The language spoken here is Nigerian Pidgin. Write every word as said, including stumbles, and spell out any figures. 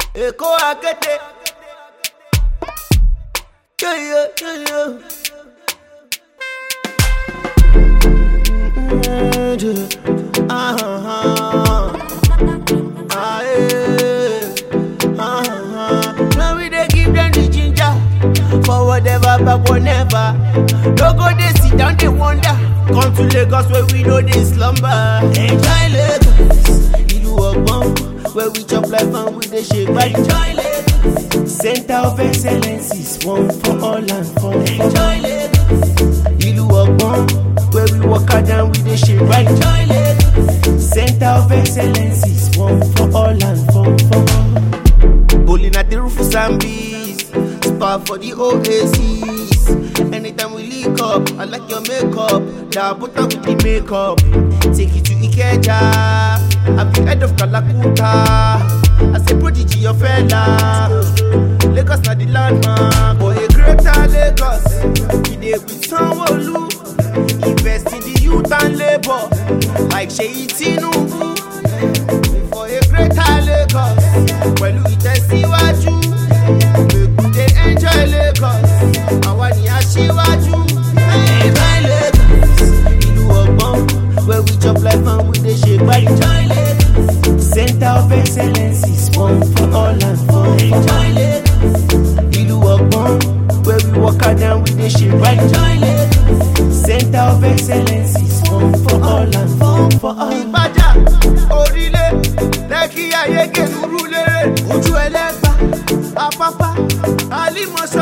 Eko akete. Yeah, yeah, yeah, yeah. Uh-huh. Ah, yeah. Uh-huh. Now we dey give them the ginger for whatever, but whenever. No go they sit down, they wonder. Come to Lagos where we know they slumber. Enjoy Lagos, Ilu Ogbon, where we chop life and we dey shake body. Enjoy Lagos, Center of Excellence is one for all and for Enjoy Lagos, Ilu Ogbon, where we walk out and we dey shake body. Enjoy Lagos, Center of Excellence is one for all and for for. Bowling at the roof of Zambis, spa for the Oasis. Anytime we link up, I like your makeup. Now put up with the makeup. Take it to Ikeja, I'm the head of Kalakuta. I say prodigy your fella. Lagos na the landmark. For a greater Lagos, we dey with Sanwo-Olu. Invest in the youth and labor, like Seyi Tinubu. For a greater Lagos, pẹ̀lú ìtẹ̀síwájú. Make we dey enjoy Lagos. Àwa ni aṣíwájú. Enjoy Lagos, Ìlú Ọ̀gbọ́n, where we chop life and we dey shake body. Enjoy Lagos, Center of Excellence is one for all and for. Enjoy Lagos, Ìlú Ọ̀gbọ́n, where we walk out and we dey shake body. Enjoy Lagos, Center of Excellence is one for all and for for all. Ìbàjá, Orílẹ̀, Lẹ́kì, Ayége, Surulere, Ojú Ẹlẹ́gbà, Apapa, Alimọ̀ṣọ́.